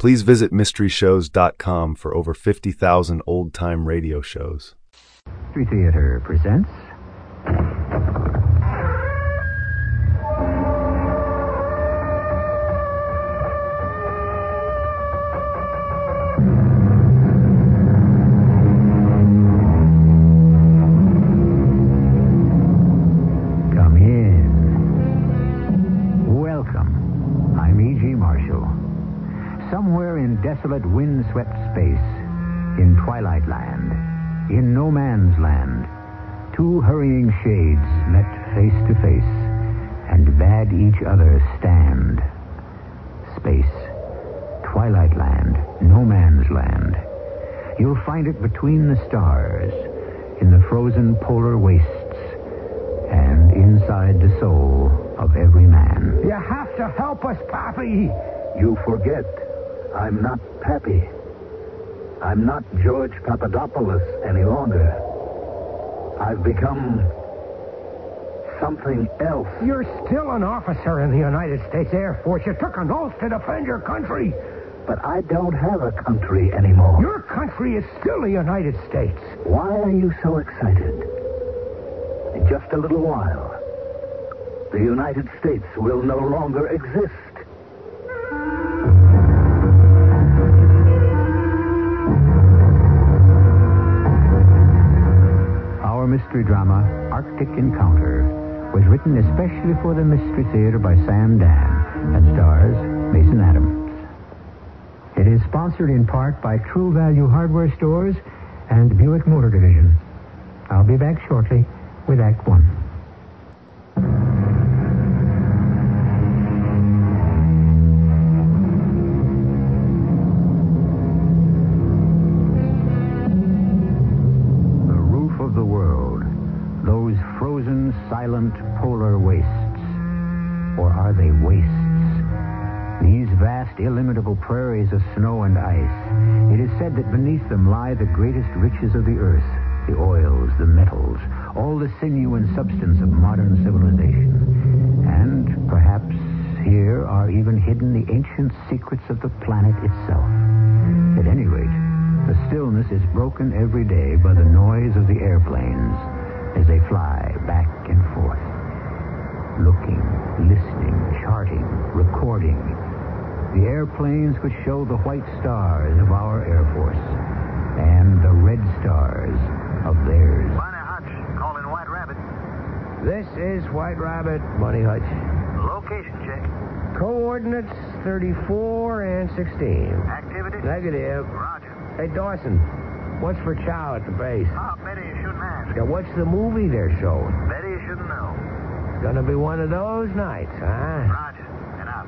Please visit MysteryShows.com for over 50,000 old-time radio shows. Mystery Theater presents... Come in. Welcome. I'm E.G. Marshall. Somewhere in desolate, wind-swept space, in Twilight Land, in No Man's Land, two hurrying shades met face to face and bade each other stand. Space, Twilight Land, No Man's Land. You'll find it between the stars, in the frozen polar wastes, and inside the soul of every man. You have to help us, Pappy. You forget. I'm not Pappy. I'm not George Papadopoulos any longer. I've become something else. You're still an officer in the United States Air Force. You took an oath to defend your country. But I don't have a country anymore. Your country is still the United States. Why are you so excited? In just a little while, the United States will no longer exist. Our mystery drama, Arctic Encounter, was written especially for the Mystery Theater by Sam Dan and stars Mason Adams. It is sponsored in part by True Value Hardware Stores and Buick Motor Division. I'll be back shortly with Act One. Silent polar wastes. Or are they wastes? These vast, illimitable prairies of snow and ice. It is said that beneath them lie the greatest riches of the earth. The oils, the metals, all the sinew and substance of modern civilization. And perhaps here are even hidden the ancient secrets of the planet itself. At any rate, the stillness is broken every day by the noise of the airplanes as they fly back and forth, looking, listening, charting, recording. The airplanes which show the white stars of our Air Force and the red stars of theirs. Bonnie Hutch, calling White Rabbit. This is White Rabbit, Bunny Hutch. Location check. Coordinates 34 and 16. Activity? Negative. Roger. Hey, Dawson, what's for chow at the base? Betty, you shouldn't ask. Yeah, what's the movie they're showing? Betty, you shouldn't know. It's gonna be one of those nights, huh? Roger. And out.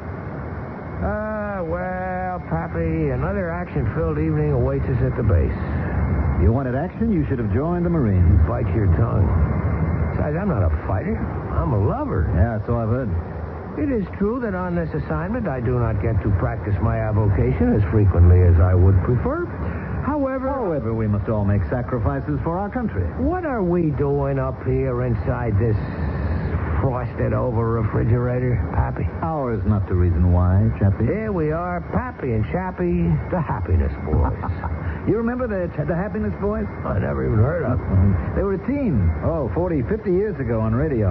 Well, Pappy, another action-filled evening awaits us at the base. You wanted action? You should have joined the Marines. Bite your tongue. Besides, I'm not a fighter. I'm a lover. Yeah, so I've heard. It is true that on this assignment I do not get to practice my avocation as frequently as I would prefer. However, we must all make sacrifices for our country. what are we doing up here inside this frosted-over refrigerator, Pappy? Ours not the reason why, Chappie. Here we are, Pappy and Chappie, the Happiness Boys. You remember the Happiness Boys? I never even heard of them. They were a team. 40, 50 years ago on radio.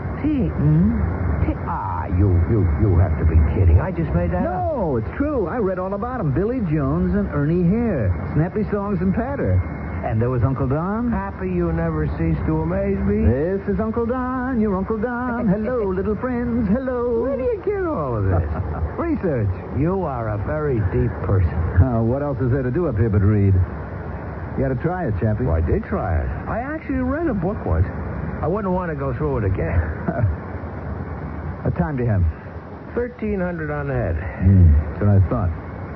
You have to be kidding. I just made that up. No, it's true. I read all about them. Billy Jones and Ernie Hare. Snappy songs and patter. And there was Uncle Don. Happy you never cease to amaze me. This is Uncle Don, your Uncle Don. Hello, little friends. Hello. Where do you get all of this? Research. You are a very deep person. What else is there to do up here but read? You got to try it, Chappie. Well, I did try it. I actually read a book once. I wouldn't want to go through it again. What time do you have? 1,300 on the head. That's what I thought.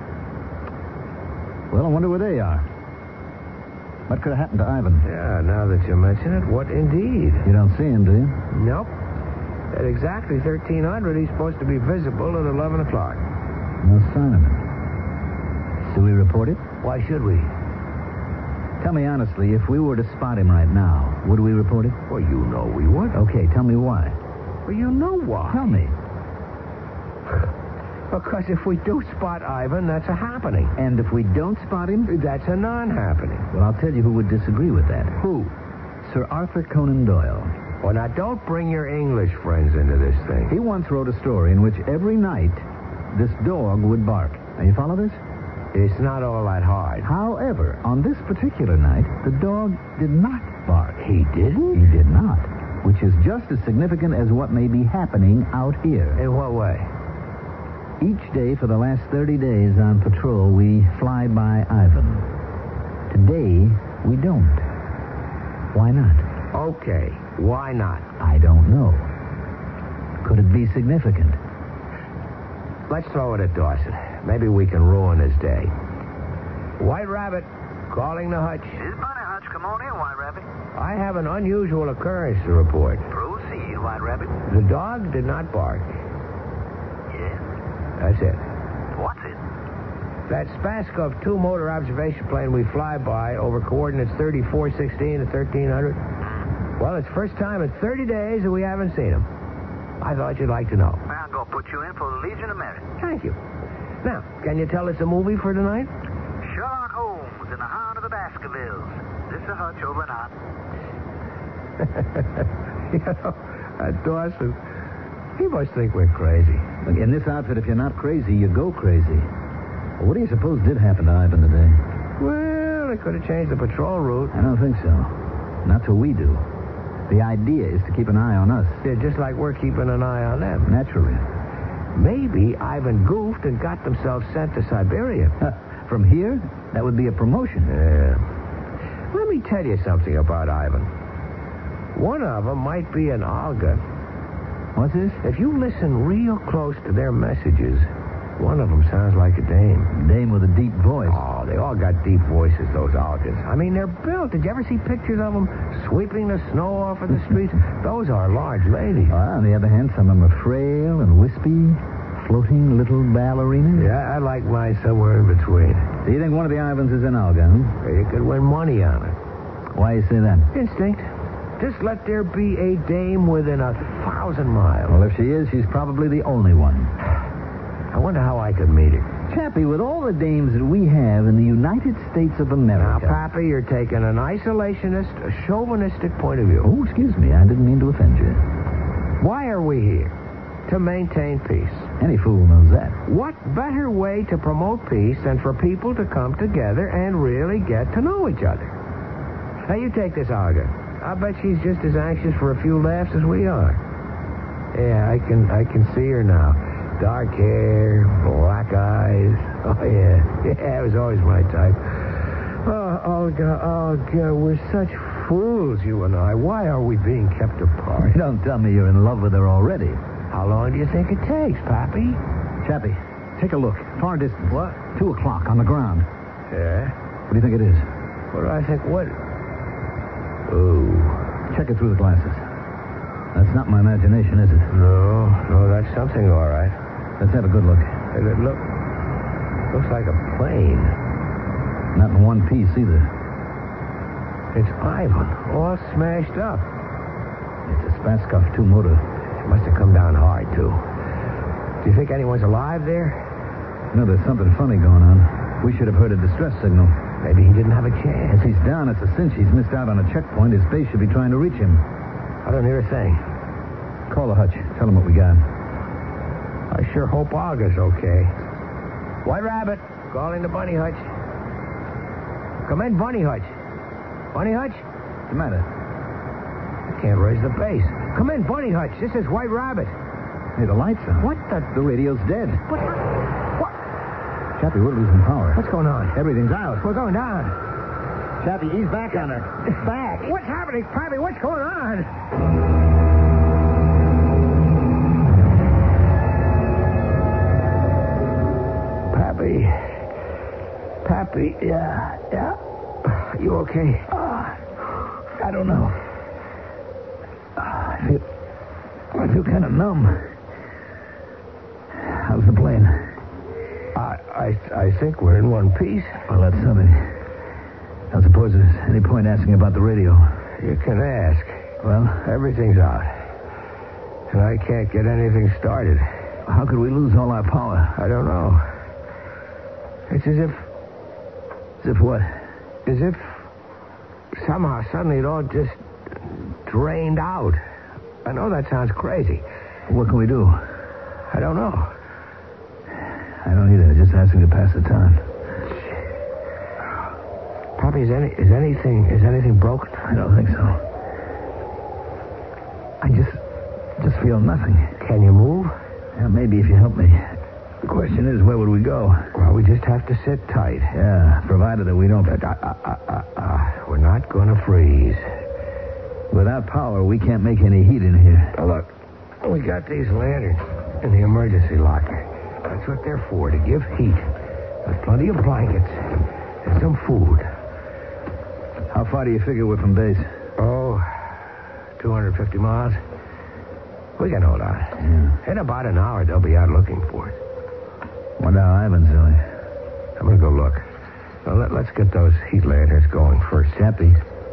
Well, I wonder where they are. What could have happened to Ivan? Yeah, now that you mention it, what indeed? You don't see him, do you? Nope. At exactly 1,300, he's supposed to be visible at 11 o'clock. No sign of him. Do we report it? Why should we? Tell me honestly, if we were to spot him right now, would we report it? Well, you know we would. Okay, tell me why. Well, you know why. Tell me. Because if we do spot Ivan, that's a happening. And if we don't spot him? That's a non-happening. Well, I'll tell you who would disagree with that. Who? Sir Arthur Conan Doyle. Well, now, don't bring your English friends into this thing. He once wrote a story in which every night this dog would bark. Now, you follow this? It's not all that hard. However, on this particular night, the dog did not bark. He didn't? He did not, which is just as significant as what may be happening out here. In what way? Each day for the last 30 days on patrol, we fly by Ivan. Today, we don't. Why not? Okay, why not? I don't know. Could it be significant? Let's throw it at Dawson. Maybe we can ruin his day. White Rabbit, calling the hutch. This is Bunny Hutch. Come on in, White Rabbit. I have an unusual occurrence to report. Proceed, White Rabbit. The dog did not bark. Yes? That's it. What's it? That Spaskov 2 motor observation plane we fly by over coordinates 3416 and 1300. Well, it's first time in 30 days that we haven't seen him. I thought you'd like to know. I'm going to put you in for the Legion of Merit. Thank you. Now, can you tell us a movie for tonight? Sherlock Holmes in the Heart of the Baskervilles. This is Hutch over and out. You know, Dawson, he must think we're crazy. Look, in this outfit, if you're not crazy, you go crazy. Well, what do you suppose did happen to Ivan today? Well, they could have changed the patrol route. I don't think so. Not till we do. The idea is to keep an eye on us. Yeah, just like we're keeping an eye on them. Naturally. Maybe Ivan goofed and got themselves sent to Siberia. From here, that would be a promotion. Yeah. Let me tell you something about Ivan. One of them might be an Olga. What's this? If you listen real close to their messages, one of them sounds like a dame. Dame with a deep voice. Oh, they all got deep voices, those Olgas. I mean, they're built. Did you ever see pictures of them sweeping the snow off of the streets? Those are large ladies. On the other hand, some of them are frail and wispy, floating little ballerinas. Yeah, I like mine somewhere in between. Do you think one of the Ivans is an Olga, huh? You could win money on it. Why you say that? Instinct. Just let there be a dame within 1,000 miles. Well, if she is, she's probably the only one. I wonder how I could meet her. Chappie, with all the dames that we have in the United States of America... Now, Pappy, you're taking an isolationist, a chauvinistic point of view. Oh, excuse me. I didn't mean to offend you. Why are we here? To maintain peace. Any fool knows that. What better way to promote peace than for people to come together and really get to know each other? Now, you take this Olga. I bet she's just as anxious for a few laughs as we are. Yeah, I can see her now. Dark hair, black eyes. Oh, yeah. Yeah, it was always my type. Oh, Olga, we're such fools, you and I. Why are we being kept apart? Don't tell me you're in love with her already. How long do you think it takes, Pappy? Chappie, take a look. Far distance. What? 2 o'clock on the ground. Yeah? What do you think it is? What do I think? What? Oh. Check it through the glasses. That's not my imagination, is it? No, that's something, all right. Let's have a good look. It looks like a plane. Not in one piece, either. It's Ivan, all smashed up. It's a Spaskov 2 motor. It must have come down hard, too. Do you think anyone's alive there? No, there's something funny going on. We should have heard a distress signal. Maybe he didn't have a chance. If he's down, it's a cinch he's missed out on a checkpoint. His base should be trying to reach him. I don't hear a thing. Call the hutch. Tell him what we got. I sure hope Olga's okay. White Rabbit, calling the Bunny Hutch. Come in, Bunny Hutch. Bunny Hutch? What's the matter? I can't raise the bass. Come in, Bunny Hutch. This is White Rabbit. Hey, the lights on. What the... The radio's dead. What? Chappie, we're losing power. What's going on? Everything's out. We're going down. Chappie, ease back on her. Back? What's happening, Pappy? What's going on? Pappy, yeah. You okay? I don't know. I feel kind of numb. How's the plane? I think we're in one piece. Well, that's something. I suppose there's any point asking about the radio. You can ask. Well? Everything's out. And I can't get anything started. How could we lose all our power? I don't know. It's as if... As if what? As if somehow, suddenly, it all just drained out. I know that sounds crazy. What can we do? I don't know. I don't either. Just asking to pass the time. Poppy, is anything broken? I don't think so. I just feel nothing. Can you move? Yeah, maybe if you help me. The question is, where would we go? Well, we just have to sit tight. Yeah, provided that we don't... We're not going to freeze. Without power, we can't make any heat in here. Now, look, we got these lanterns in the emergency locker. That's what they're for, to give heat. There's plenty of blankets and some food. How far do you figure we're from base? Oh, 250 miles. We can hold on. Yeah. In about an hour, they'll be out looking for us. Wonder how Ivan's doing. I'm going to go look. Well, let's get those heat lanterns going first. Chappie,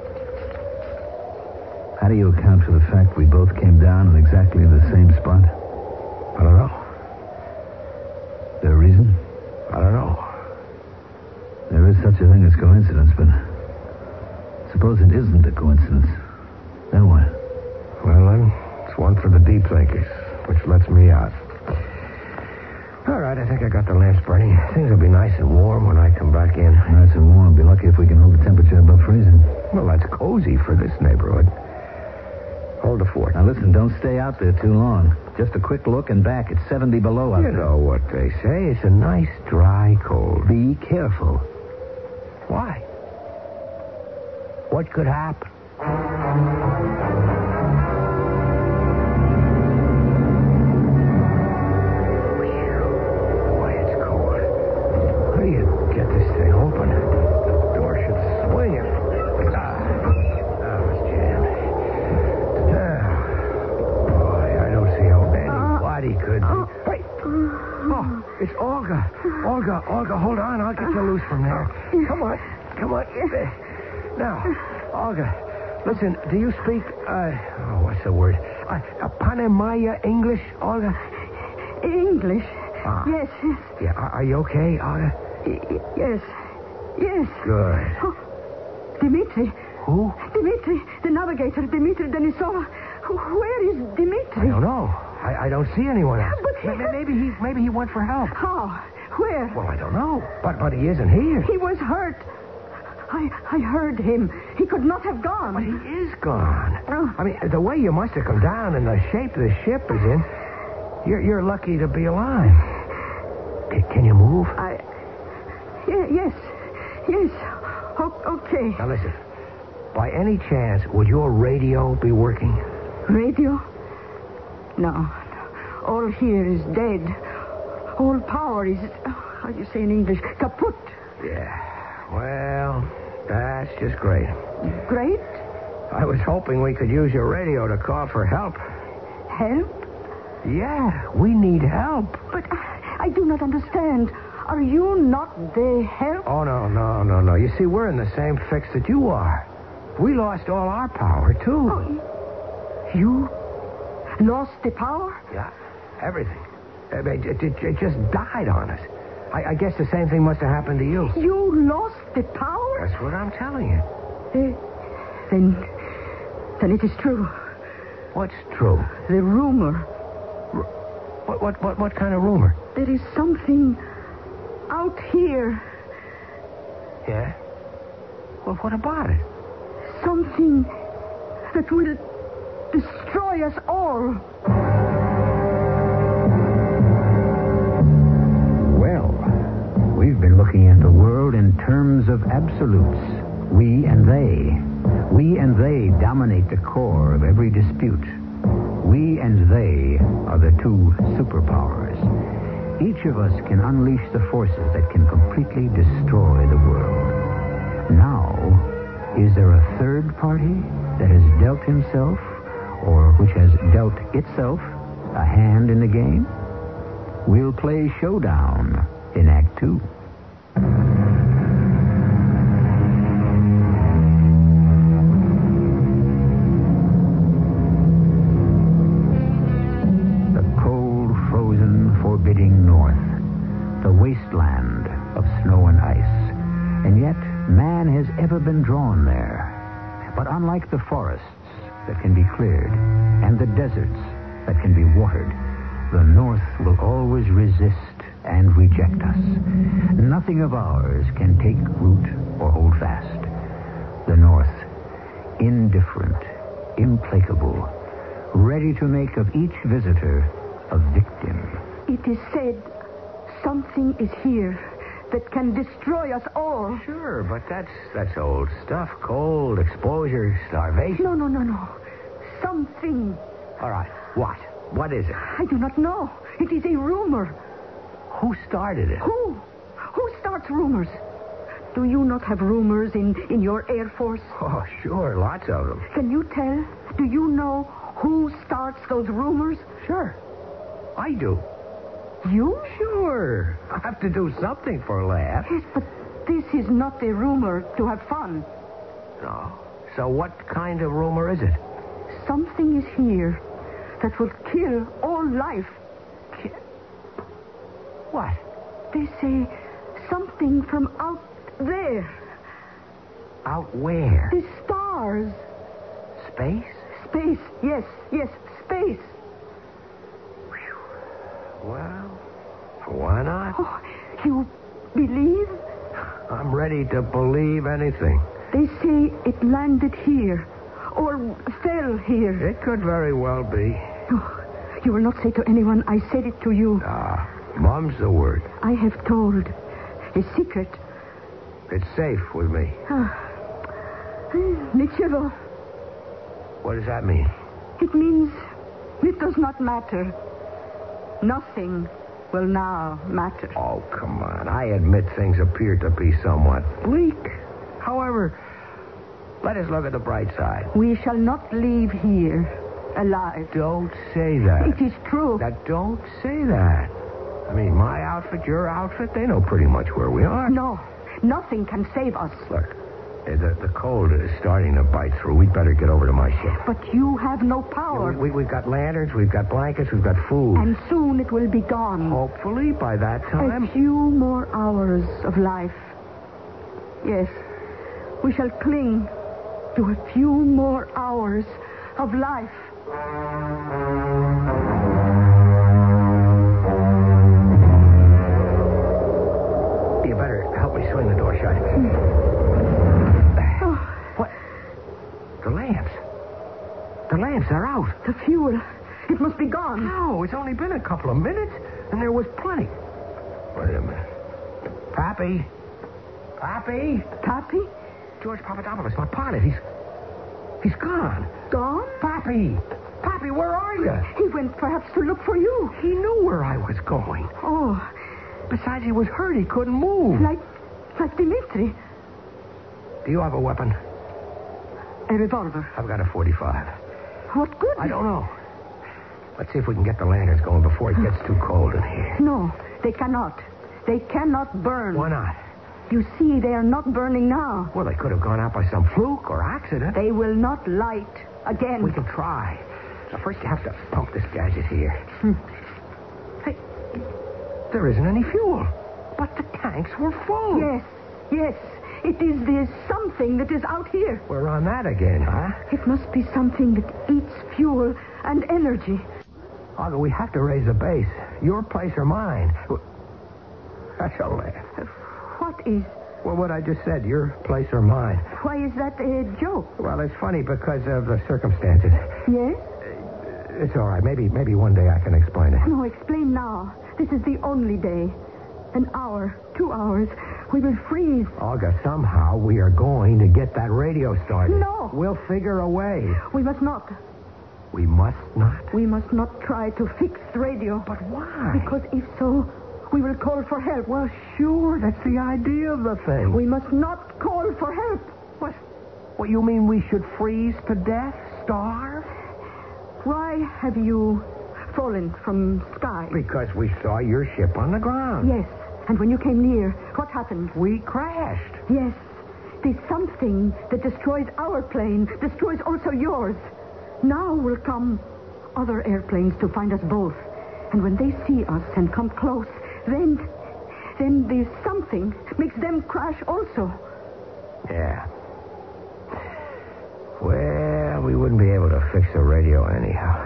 how do you account for the fact we both came down in exactly the same spot? I don't know. Is there a reason? I don't know. There is such a thing as coincidence, but suppose it isn't a coincidence. Then what? Well, then, it's one for the deep thinkers, which lets me out. All right, I think I got the lamps burning. Things will be nice and warm when I come back in. Nice and warm. Be lucky if we can hold the temperature above freezing. Well, that's cozy for this neighborhood. Hold the fort. Now, listen, don't stay out there too long. Just a quick look and back. It's 70 below out there. You know what they say. It's a nice, dry cold. Be careful. Why? What could happen? Boy, it's cold. How do you get this thing open? The door should swing if... it's jammed. Boy, I don't see how anybody could... Hey! Oh, it's Olga. Olga, hold on. I'll get you loose from there. Come on. Now, Olga, listen, do you speak, what's the word? Panamaya English, Olga? English? Yes. Yeah, are you okay, Olga? Yes. Good. Oh, Dmitri. Who? Dmitri, the navigator, Dmitri Denisova. Where is Dmitri? I don't know. I don't see anyone else. But Maybe he went for help. How? Where? Well, I don't know. But he isn't here. He was hurt. I heard him. He could not have gone. But he is gone. Oh. I mean, the way you must have come down and the shape the ship is in, you're lucky to be alive. Can you move? Yes. Okay. Now listen. By any chance, would your radio be working? Radio? No. All here is dead. All power is, how do you say in English, kaput. Yeah. Well, that's just great. Great? I was hoping we could use your radio to call for help. Help? Yeah, we need help. But I do not understand. Are you not the help? Oh, no. You see, we're in the same fix that you are. We lost all our power, too. Oh, you lost the power? Yeah, everything. It just died on us. I guess the same thing must have happened to you. You lost the power? That's what I'm telling you. Then it is true. What's true? The rumor. What kind of rumor? There is something out here. Yeah? Well, what about it? Something that will destroy us all. We've been looking at the world in terms of absolutes. We and they. We and they dominate the core of every dispute. We and they are the two superpowers. Each of us can unleash the forces that can completely destroy the world. Now, is there a third party that has dealt himself, or which has dealt itself, a hand in the game? We'll play Showdown in Act 2. The cold, frozen, And yet, man has ever been drawn there. But unlike the forests that can be cleared and the deserts that can be watered, the North will always resist and reject us. Nothing of ours can take root or hold fast. The North, indifferent, implacable, ready to make of each visitor a victim. It is said something is here that can destroy us all. Sure, but that's old stuff. Cold, exposure, starvation. No. Something. All right, what? What is it? I do not know. It is a rumor. Who started it? Who? Who starts rumors? Do you not have rumors in your Air Force? Oh, sure, lots of them. Can you tell? Do you know who starts those rumors? Sure, I do. You? Sure. I have to do something for a laugh. Yes, but this is not a rumor to have fun. No. So what kind of rumor is it? Something is here that will kill all life. What? They say something from out there. Out where? The stars. Space? Space, yes, space. Well, why not? Oh, you believe? I'm ready to believe anything. They say it landed here, or fell here. It could very well be. Oh, you will not say to anyone I said it to you. Mum's the word. I have told a secret. It's safe with me. Nichevo. What does that mean? It means it does not matter. Nothing will now matter. Oh, come on. I admit things appear to be somewhat bleak. However, let us look at the bright side. We shall not leave here alive. Don't say that. It is true. Now, don't say that. I mean, my outfit, your outfit, they know pretty much where we are. No, nothing can save us. Look, the cold is starting to bite through. We'd better get over to my ship. But you have no power. We've got lanterns, we've got blankets, we've got food. And soon it will be gone. Hopefully, by that time... A few more hours of life. Yes, we shall cling to a few more hours of life. You better help me swing the door shut. What? The lamps. The lamps are out. The fuel. It must be gone. No, it's only been a couple of minutes, and there was plenty. Wait a minute. Pappy? Pappy? Pappy? George Papadopoulos, my pilot. He's gone. Gone? Pappy! Pappy, where are you? He went perhaps to look for you. He knew where I was going. Oh. Besides, he was hurt. He couldn't move. Like Dimitri. Do you have a weapon? A revolver. I've got a 45. What good? I don't know. Let's see if we can get the lanterns going before it gets too cold in here. No, they cannot. They cannot burn. Why not? You see, they are not burning now. Well, they could have gone out by some fluke or accident. They will not light again. We can try. Now, first you have to pump this gadget here. Hey, there isn't any fuel. But the tanks were full. Yes. It is the something that is out here. We're on that again, huh? It must be something that eats fuel and energy. Olga, we have to raise the base. Your place or mine. That's a laugh. What is? Well, what I just said, your place or mine. Why is that a joke? Well, it's funny because of the circumstances. Yes? It's all right. Maybe one day I can explain it. No, explain now. This is the only day. An hour, 2 hours. We will freeze. Olga, somehow we are going to get that radio started. No. We'll figure a way. We must not. We must not? We must not try to fix the radio. But why? Because if so, we will call for help. Well, sure. That's the idea of the thing. We must not call for help. What, you mean we should freeze to death? Starve? Why have you fallen from sky? Because we saw your ship on the ground. Yes. And when you came near, what happened? We crashed. Yes. The something that destroys our plane destroys also yours. Now will come other airplanes to find us both. And when they see us and come close, then then the something makes them crash also. Yeah. Well, we wouldn't be able to fix the radio anyhow.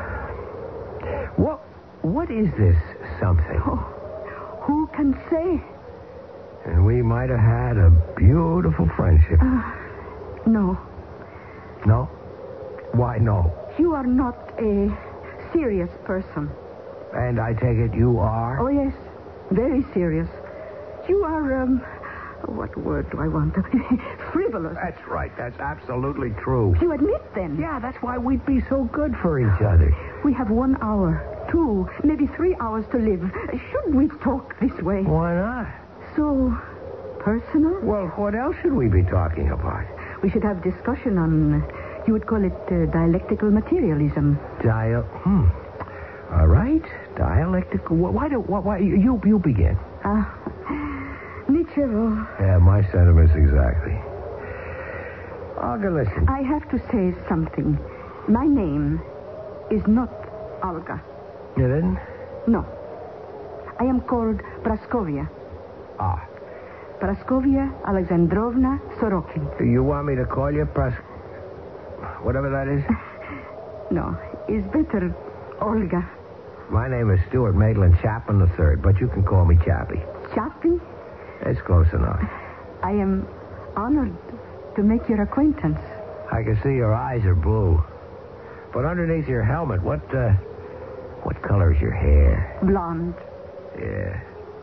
What is this something? Oh, who can say? And we might have had a beautiful friendship. No. No? Why no? You are not a serious person. And I take it you are? Oh, yes. Very serious. You are, what word do I want? Frivolous. That's right. That's absolutely true. You admit, then? Yeah, that's why we'd be so good for each other. We have 1 hour, 2, maybe 3 hours to live. Should we talk this way? Why not? So personal? Well, what else should we be talking about? We should have discussion on, you would call it dialectical materialism. All right. Dialectical. Why you begin? Nichevo. Yeah, my sentiments exactly. Olga, listen. I have to say something. My name is not Olga. You didn't? No. I am called Praskovia. Ah. Praskovia Alexandrovna Sorokin. You want me to call you whatever that is? No, it's better Olga. My name is Stuart Maitland Chapman III, but you can call me Chappie. Chappie? It's close enough. I am honored to make your acquaintance. I can see your eyes are blue. But underneath your helmet, what color is your hair? Blonde. Yeah.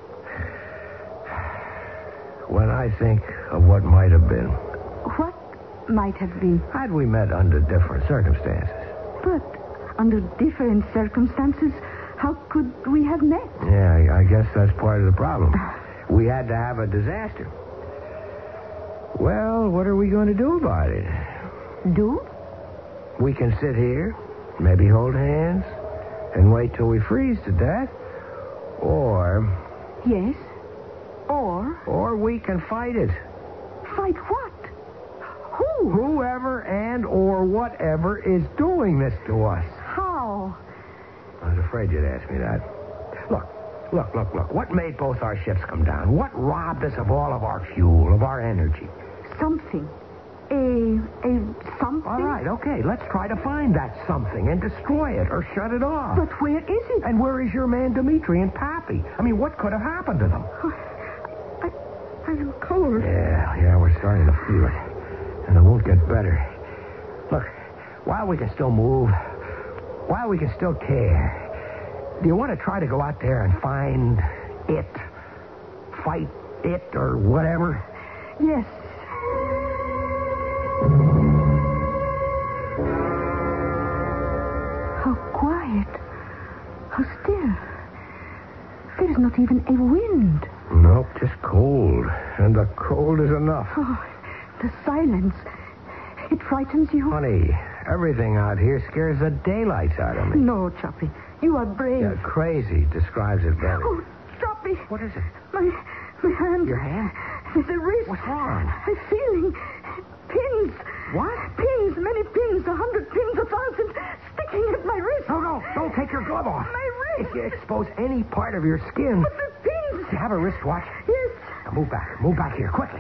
When I think of what might have been. What might have been? Had we met under different circumstances. But under different circumstances, how could we have met? Yeah, I guess that's part of the problem. We had to have a disaster. Well, what are we going to do about it? Do? We can sit here, maybe hold hands, and wait till we freeze to death. Or... Yes. Or we can fight it. Fight what? Who? Whoever and or whatever is doing this to us. How? I was afraid you'd ask me that. Look. What made both our ships come down? What robbed us of all of our fuel, of our energy? Something. A something? All right, okay. Let's try to find that something and destroy it or shut it off. But where is it? And where is your man Dmitri and Pappy? I mean, what could have happened to them? I am cold. Yeah, we're starting to feel it. And it won't get better. Look, while we can still move, while we can still care, do you want to try to go out there and find it? Fight it or whatever? Yes. How quiet. How still. There's not even a wind. Nope, just cold. And the cold is enough. Oh, the silence. It frightens you? Honey, everything out here scares the daylights out of me. No, Choppy. You are brave. Yeah, crazy describes it better. Oh, Choppy. What is it? My hand. Your hand? The wrist. What's wrong? I'm feeling pins. What? Pins, many pins, 100 pins, 1,000, sticking at my wrist. No, don't take your glove off. My wrist. If you expose any part of your skin. But the pins. You have a wristwatch? Yes. Now move back. Move back here, quickly.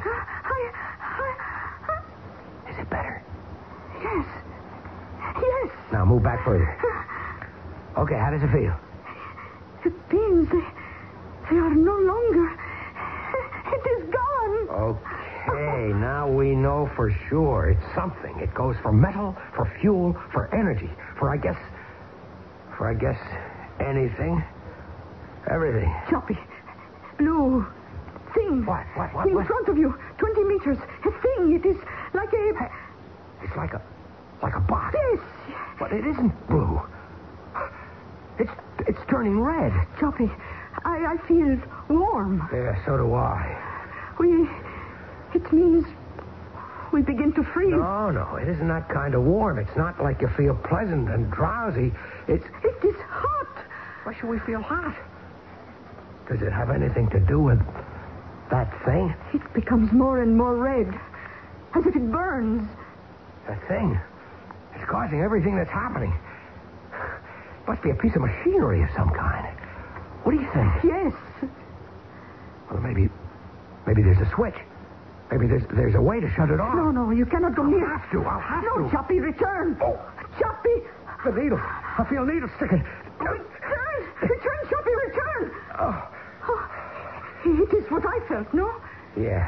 Is it better? Yes. Now move back further. Okay, how does it feel? The pins, they are no longer. It is gone. Okay, now we know for sure. It's something. It goes for metal, for fuel, for energy, for I guess, anything. Everything. Choppy. Blue. Thing. What? In front of you. 20 meters. A thing. It is like a... It's like a box. Yes. But it isn't blue. It's turning red. Choppy, I feel warm. Yeah, so do I. It means we begin to freeze. No, it isn't that kind of warm. It's not like you feel pleasant and drowsy. It is hot. Why should we feel hot? Does it have anything to do with that thing? It becomes more and more red, as if it burns. That thing? It's causing everything that's happening. Must be a piece of machinery of some kind. What do you think? Yes. Well, maybe there's a switch. Maybe there's a way to shut it off. No, you cannot go near. I'll have to. No, Choppy, return. Oh. Choppy. The needle. I feel needles sticking. Return, Choppy, return. Oh. It is what I felt, no? Yeah.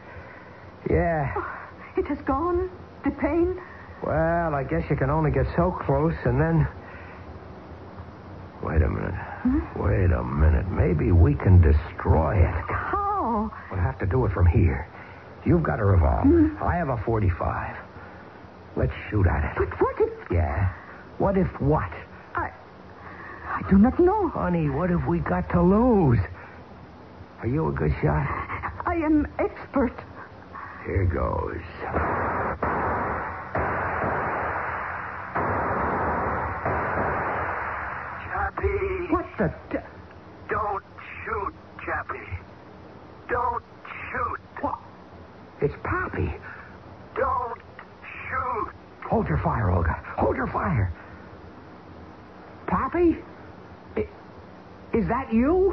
It has gone. The pain. Well, I guess you can only get so close, and then... Wait a minute. Wait a minute. Maybe we can destroy it. How? We'll have to do it from here. You've got a revolver. I have a .45. Let's shoot at it. But what if... Yeah? What if what? I do not know. Honey, what have we got to lose? Are you a good shot? I am expert. Here goes. Chappie! What the... Don't shoot, Chappie. Don't shoot. What? It's Pappy. Don't shoot. Hold your fire, Olga. Hold your fire. Pappy? Is that you?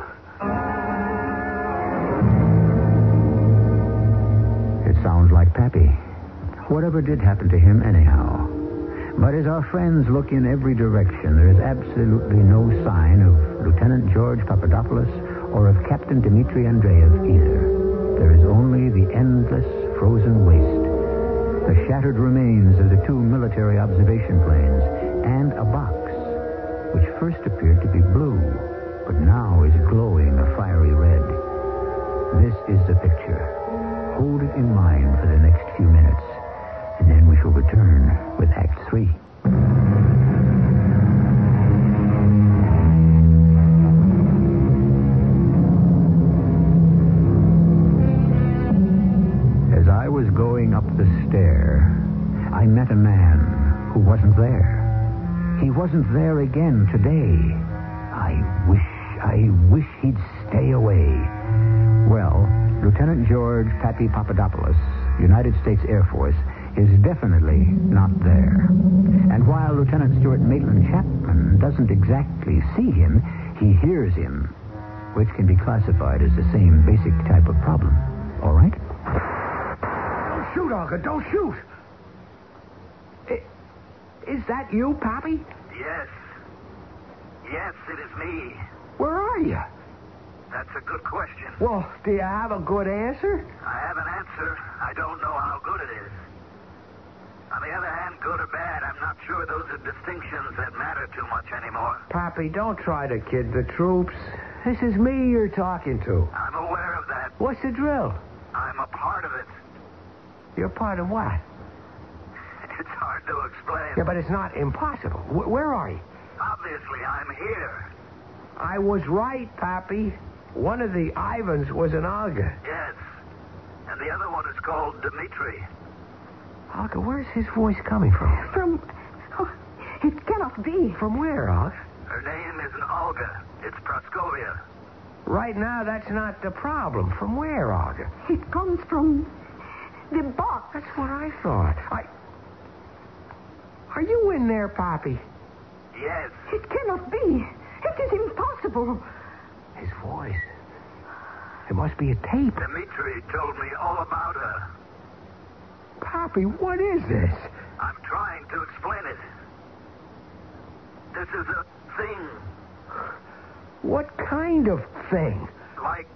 It sounds like Pappy. Whatever did happen to him anyhow. But as our friends look in every direction, there is absolutely no sign of Lieutenant George Papadopoulos or of Captain Dmitri Andreev either. There is only the endless frozen waste, the shattered remains of the two military observation planes, and a box, which first appeared to be blue, but now is glowing a fiery red. This is the picture. Hold it in mind for the next few minutes, and then we shall return with Act 3. As I was going up the stair, I met a man who wasn't there. He wasn't there again today. I wish he'd stay away. Well, Lieutenant George Pappy Papadopoulos, United States Air Force, is definitely not there. And while Lieutenant Stuart Maitland Chapman doesn't exactly see him, he hears him, which can be classified as the same basic type of problem. All right? Don't shoot, Olga. Don't shoot. Is that you, Pappy? Yes. Yes, it is me. Where are you? That's a good question. Well, do you have a good answer? I have an answer. I don't know how good it is. On the other hand, good or bad, I'm not sure those are distinctions that matter too much anymore. Pappy, don't try to kid the troops. This is me you're talking to. I'm aware of that. What's the drill? I'm a part of it. You're part of what? It's hard to explain. Yeah, but it's not impossible. Where are you? Obviously, I'm here. I was right, Pappy. One of the Ivans was an Olga. Yes. And the other one is called Dmitri. Olga, where's his voice coming from? From... Oh, it cannot be. From where, Olga? Her name isn't Olga. It's Praskovia. Right now, that's not the problem. From where, Olga? It comes from the box. That's what I thought. Are you in there, Pappy? Yes. It cannot be. It is impossible. His voice. It must be a tape. Dmitri told me all about her. Pappy, what is this? I'm trying to explain it. This is a thing. What kind of thing? Like...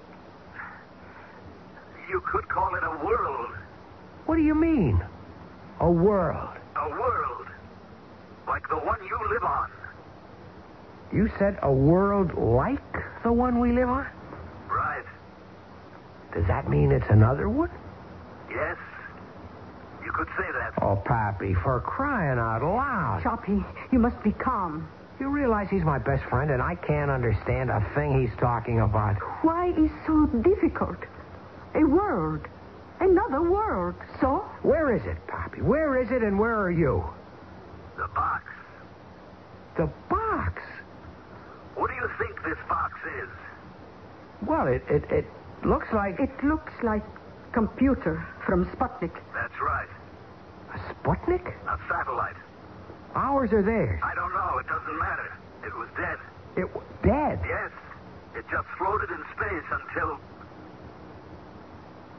You could call it a world. What do you mean? A world? A world. Like the one you live on. You said a world like the one we live on? Right. Does that mean it's another one? Yes. You could say that. Oh, Pappy, for crying out loud. Choppy, you must be calm. You realize he's my best friend and I can't understand a thing he's talking about. Why is so difficult? A world. Another world. So? Where is it, Pappy? Where is it and where are you? The box. The box? What do you think this box is? Well, it looks like... It looks like computer from Sputnik. That's right. A Sputnik? A satellite. Ours or theirs? I don't know. It doesn't matter. It was dead. It was dead? Yes. It just floated in space until...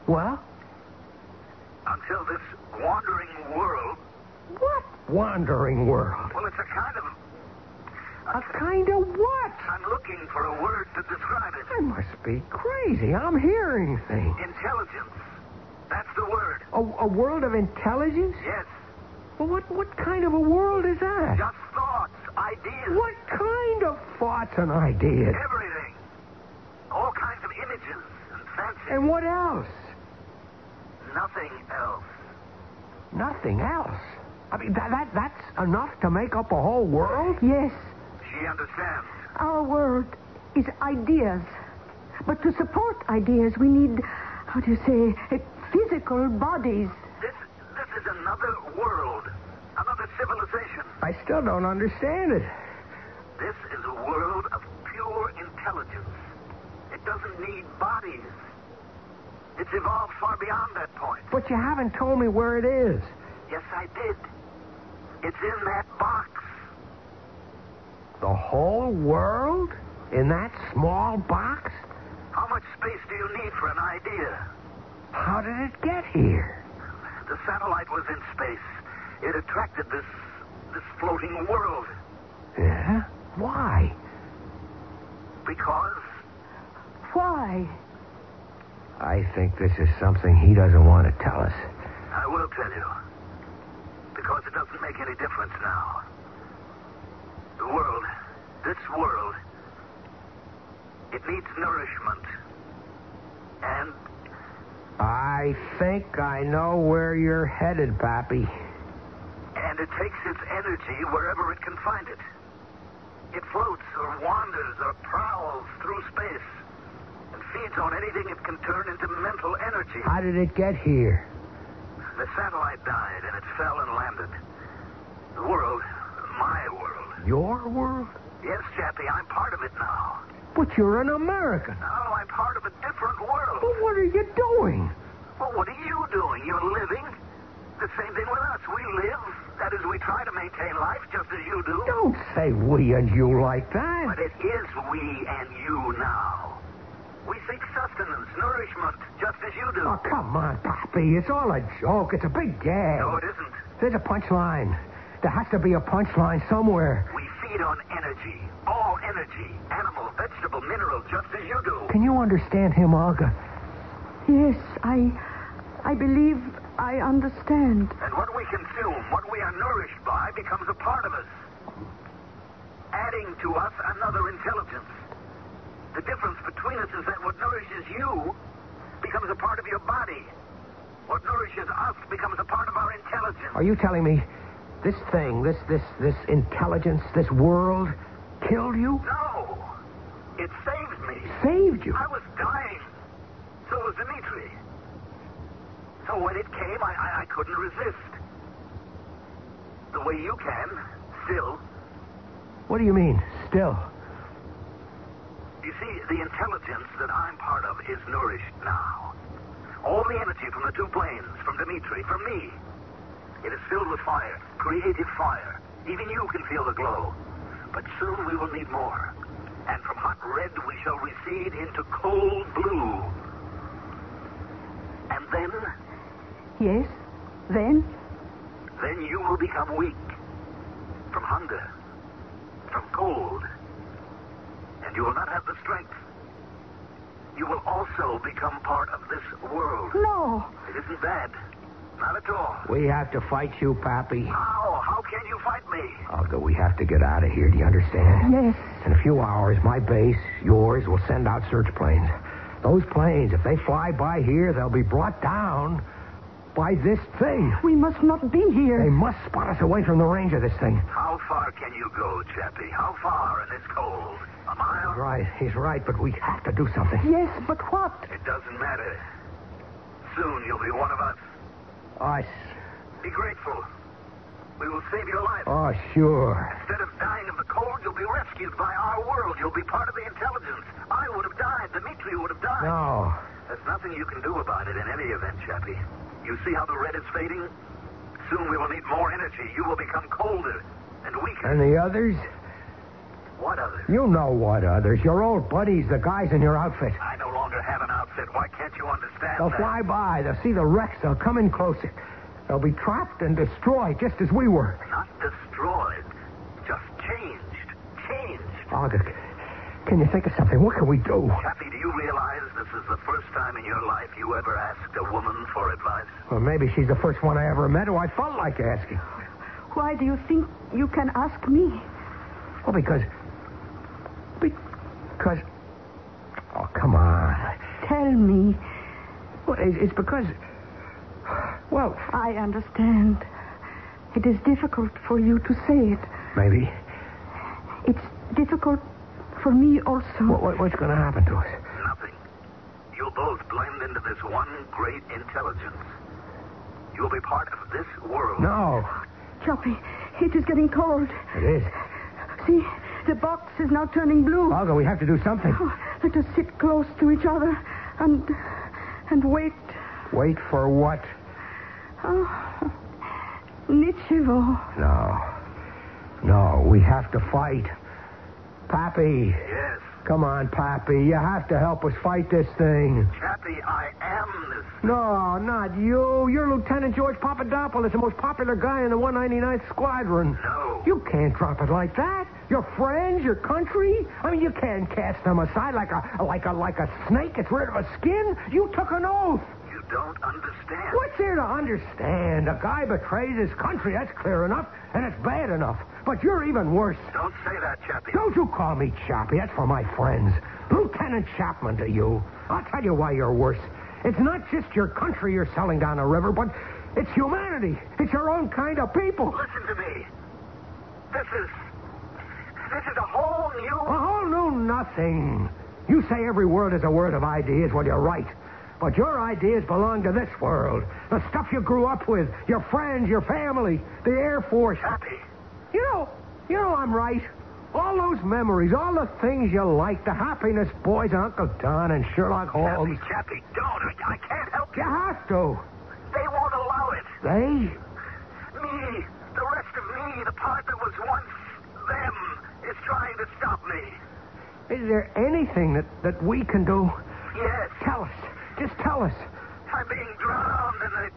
Well? Until this wandering world... What wandering world? Well, it's a kind of... A kind of what? I'm looking for a word to describe it. I must be crazy. I'm hearing things. Intelligence. That's the word. A world of intelligence? Yes. Well, what kind of a world is that? Just thoughts, ideas. What kind of thoughts and ideas? Everything. All kinds of images and fancies. And what else? Nothing else. Nothing else. I mean, that's enough to make up a whole world? Yes, She understands. our world is ideas. But to support ideas, we need, how do you say, physical bodies. This is another world. Another civilization. I still don't understand it. This is a world of pure intelligence. It doesn't need bodies. It's evolved far beyond that point. But you haven't told me where it is. Yes, I did. It's in that box. The whole world? In that small box? How much space do you need for an idea? How did it get here? The satellite was in space. It attracted this floating world. Yeah? Why? Because Why? I think this is something he doesn't want to tell us. I will tell you. Because it doesn't make any difference now. The world, this world, it needs nourishment. And I think I know where you're headed, Pappy. it takes its energy wherever it can find it. It floats or wanders or prowls through space and feeds on anything it can turn into mental energy. How did it get here? The satellite died and it fell and landed. The world, my world. Your world? Yes, Chappie, I'm part of it now. But you're an American. No, I'm part of a different world. Well, what are you doing? Well, what are you doing? You're living. The same thing with us. We live. That is, we try to maintain life just as you do. Don't say we and you like that. But it is we and you now. We seek sustenance, nourishment, just as you do. Oh, come on, Pappy. It's all a joke. It's a big gag. No, it isn't. There's a punchline. There has to be a punchline somewhere. We feed on energy. All energy. Animal, vegetable, mineral, just as you do. Can you understand him, Olga? Yes, I believe I understand. And what we consume, what we are nourished by, becomes a part of us. Adding to us another intelligence. The difference between us is that what nourishes you becomes a part of your body. What nourishes us becomes a part of our intelligence. Are you telling me this thing, this intelligence, this world, killed you? No. It saved me. Saved you? I was dying. So was Dimitri. So when it came, I couldn't resist. The way you can, still. What do you mean, still? You see, the intelligence that I'm part of is nourished now. All the energy from the two planes, from Dimitri, from me. It is filled with fire, creative fire. Even you can feel the glow. But soon we will need more. And from hot red we shall recede into cold blue. And then? Yes, then? Then you will become weak. From hunger. From cold. And you will not have the strength. You will also become part of this world. No. It isn't bad. Not at all. We have to fight you, Pappy. How? How can you fight me? Olga, we have to get out of here. Do you understand? Yes. In a few hours, my base, yours, will send out search planes. Those planes, if they fly by here, they'll be brought down by this thing. We must not be here. They must spot us away from the range of this thing. How far can you go, Chappie? How far in this cold? A mile? He's right, but we have to do something. Yes, but what? It doesn't matter. Soon you'll be one of us. Us. Be grateful. We will save your life. Oh, sure. Instead of dying of the cold, you'll be rescued by our world. You'll be part of the intelligence. I would have died. Dimitri would have died. No. There's nothing you can do about it in any event, Chappie. You see how the red is fading? Soon we will need more energy. You will become colder and weaker. And the others? What others? You know what others. Your old buddies, the guys in your outfit. I no longer longer have an outfit. Why can't you understand They'll that? fly by. They'll see the wrecks. They'll come in closer. They'll be trapped and destroyed, just as we were. Not destroyed. Just changed. Changed. Olga, can you think of something? What can we do? Chappie, do you realize this is the first time in your life you ever asked a woman for advice? Well, maybe she's the first one I ever met who I felt like asking. Why do you think you can ask me? Well, because... Oh, come on. Tell me. Well, it's because... Well, I understand. It is difficult for you to say it. maybe. It's difficult for me also. What's going to happen to us? Nothing. You'll both blend into this one great intelligence. You'll be part of this world. No. Choppy, it is getting cold. It is. See, the box is now turning blue. Olga, we have to do something. Oh, let us sit close to each other and wait. Wait for what? Oh, Nichevo. No, we have to fight. Pappy. Yes. Come on, Pappy. You have to help us fight this thing. Chappie, I am this. No, not you. You're Lieutenant George Papadopoulos, the most popular guy in the 199th Squadron. No. You can't drop it like that. Your friends, your country. I mean, you can't cast them aside like a snake gets rid of a skin. You took an oath. You don't understand. What's there to understand? A guy betrays his country. That's clear enough, and it's bad enough. But you're even worse. Don't say that, Chappie. Don't you call me Chappie. That's for my friends. Lieutenant Chapman to you. I'll tell you why you're worse. It's not just your country you're selling down the river, but it's humanity. It's your own kind of people. Listen to me. This is a whole new... A whole new nothing. You say every word is a word of ideas. Well, you're right. But your ideas belong to this world. The stuff you grew up with, your friends, your family, the Air Force. Chappie. You know I'm right. All those memories, all the things you like, the happiness boys, Uncle Don and Sherlock Holmes. Chappie, don't. I can't help You you. have to. They won't allow it. They? Me, the rest of me, the part that was once them, is trying to stop me. Is there anything that we can do? Yes. Tell us. Just tell us. I'm being drowned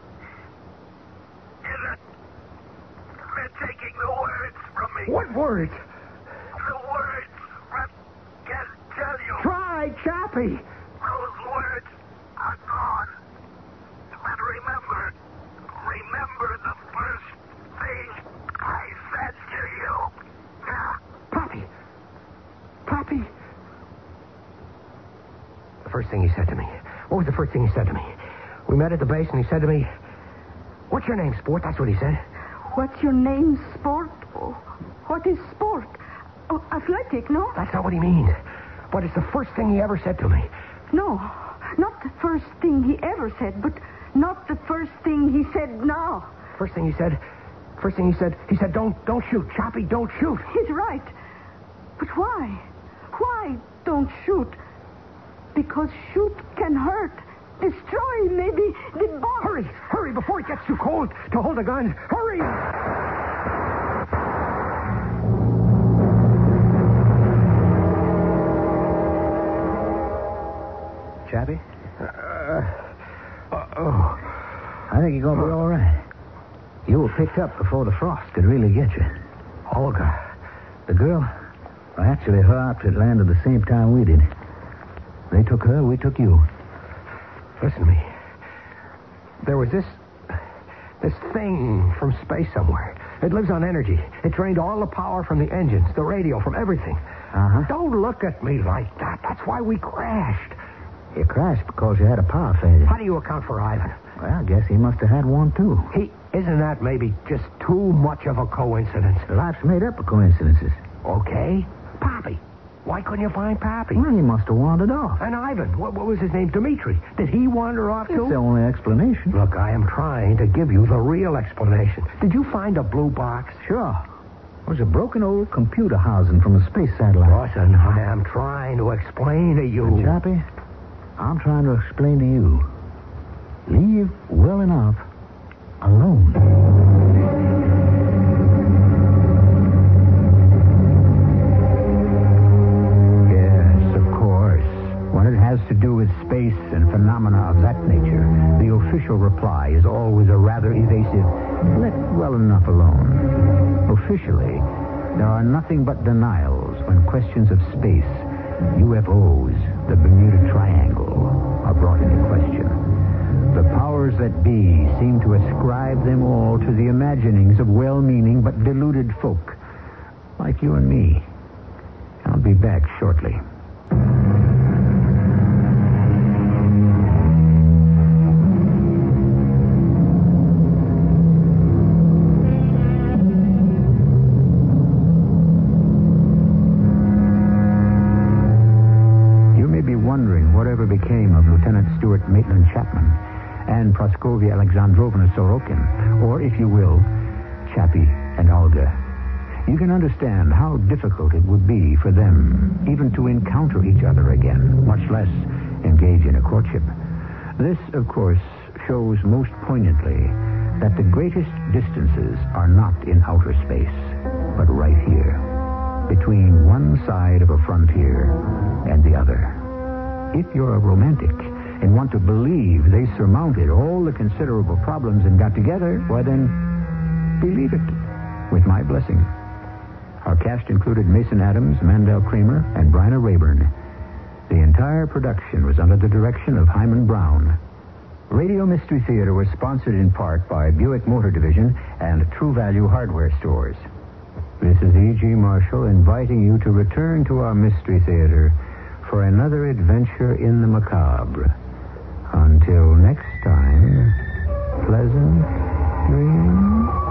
they're taking the words from me. What words? The words I can't tell you. Try, Chappie. Those words are gone. And remember the first thing I said to you. Pappy. The first thing he said to me. What was the first thing he said to me? We met at the base and he said to me, "What's your name, sport?" That's what he said. What's your name, sport? Oh, what is sport? Oh, athletic, no? That's not what he means. But it's the first thing he ever said to me. No, not the first thing he ever said, but not the first thing he said now. First thing he said, he said, don't shoot, Chappie, don't shoot. He's right. But why? Why don't shoot? Because shoot can hurt. Destroy, maybe, the bomb. Hurry, before it gets too cold to hold the guns. Hurry! Chappie? I think you're going to be all right. You were picked up before the frost could really get you. Olga. The girl? Well, actually, her outfit landed the same time we did. They took her, we took you. Listen to me. There was this thing from space somewhere. It lives on energy. It drained all the power from the engines, the radio, from everything. Uh-huh. Don't look at me like that. That's why we crashed. You crashed because you had a power failure. How do you account for Ivan? Well, I guess he must have had one, too. Isn't that maybe just too much of a coincidence? Life's made up of coincidences. Okay. Pappy. Why couldn't you find Pappy? Well, he must have wandered off. And Ivan. What was his name? Dmitri. Did he wander off, too? That's the only explanation. Look, I am trying to give you the real explanation. Did you find a blue box? Sure. It was a broken old computer housing from a space satellite. Listen, I am trying to explain to you. Chappie, I'm trying to explain to you. Leave well enough alone. Yes, of course. When it has to do with space official reply is always a rather evasive, let well enough alone. Officially, there are nothing but denials when questions of space, UFOs, the Bermuda Triangle, are brought into question. The powers that be seem to ascribe them all to the imaginings of well-meaning but deluded folk, like you and me. I'll be back shortly. Whatever became of Lieutenant Stuart Maitland Chapman and Praskovia Alexandrovna Sorokin, or, if you will, Chappie and Olga. You can understand how difficult it would be for them even to encounter each other again, much less engage in a courtship. This, of course, shows most poignantly that the greatest distances are not in outer space, but right here, between one side of a frontier and the other. If you're a romantic and want to believe they surmounted all the considerable problems and got together, why then, believe it, with my blessing. Our cast included Mason Adams, Mandel Kramer, and Bryna Rayburn. The entire production was under the direction of Hyman Brown. Radio Mystery Theater was sponsored in part by Buick Motor Division and True Value Hardware Stores. This is E.G. Marshall inviting you to return to our Mystery Theater for another adventure in the macabre. Until next time, pleasant dreams.